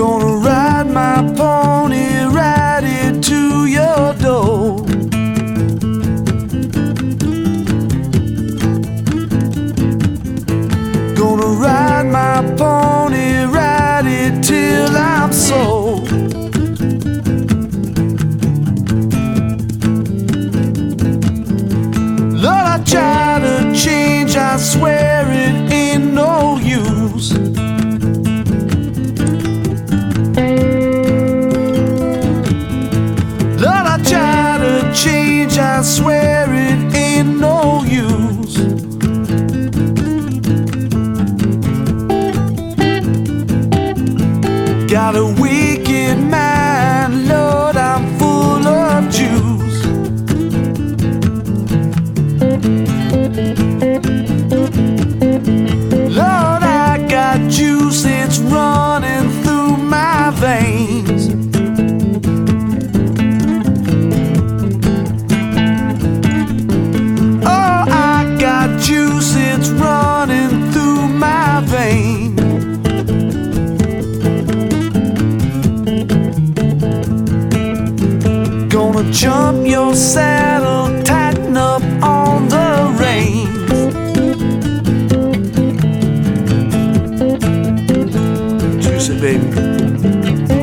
Gonna ride my pony, ride it to your door. Gonna ride my pony, ride it till I'm sold. Lord, I try to change, I swear it ain't no use. Lord, I try to change, I swear it ain't no use. Got a wicked mind, Lord, I'm full of juice. Lord, I got juice, it's running through my veins. Oh, I got juice, it's running through my veins. Gonna jump your saddle, tighten up on the reins. Juicy baby.